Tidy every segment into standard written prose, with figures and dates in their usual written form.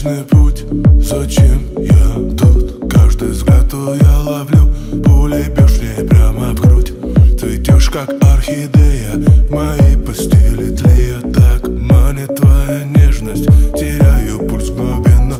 Млечный путь, зачем я тут? Каждый взгляд твой я ловлю, пулей бьешь мне прямо в грудь. Цветешь как орхидея, в моей постели тлея. Так манит твоя нежность, теряю пульс мгновенно.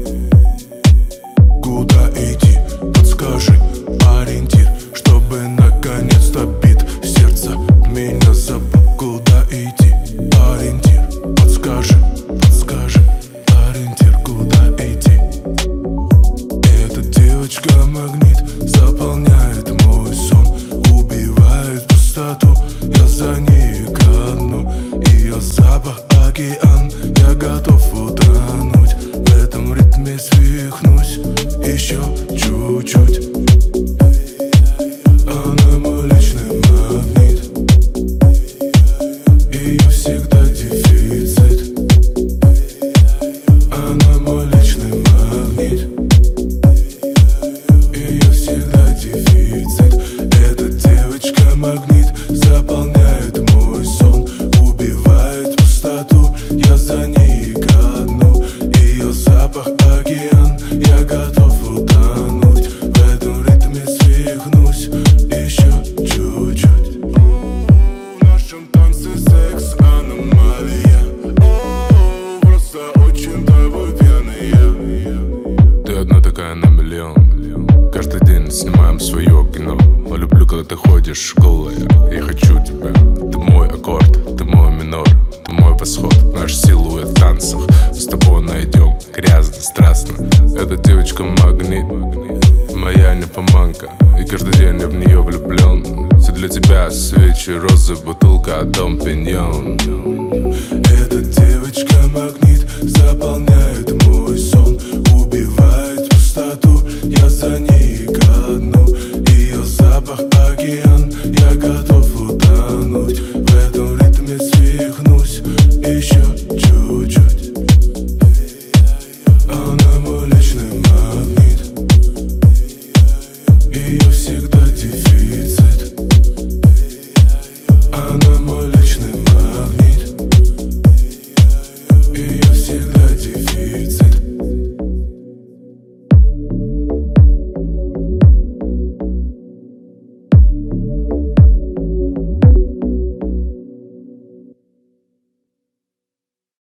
Куда идти? Подскажи ориентир, чтобы наконец-то бит сердце меня забыл. Куда идти? Ориентир, подскажи ориентир, куда идти? Эта девочка магнит, заполняет мой сон, убивает пустоту, я за ней ко дну. Ее запах океан, я готов утонуть. В этом ритме свихнусь еще чуть-чуть. Она мой личный магнит, ее всегда дефицит. Она мой личный магнит, ее всегда дефицит. Эта девочка магнит, заполняет мой сон, убивает пустоту, я за ней ко дну. Ее запах океан, я готов утонуть. В этом ритме свихнусь еще чуть-чуть. В нашем танце секс аномалия. Просто очень тобой пьяная. Ты одна такая на миллион. Каждый день снимаем свое кино. Люблю, когда ты ходишь голая. Я хочу тебя. Ты мой аккорд, ты мой минор, ты мой восход. Наш силуэт в танцах с тобой найдем грязно, страстно. Эта девочка магнит, моя нимфоманка, и каждый день я в нее влюблен. Все для тебя свечи, розы, бутылка, дом пиньон. Эта девочка магнит, заполняет мой сон, убивает пустоту, я за ней ко дну. Ее запах океан, я готов утонуть. В этом ритме свихнусь еще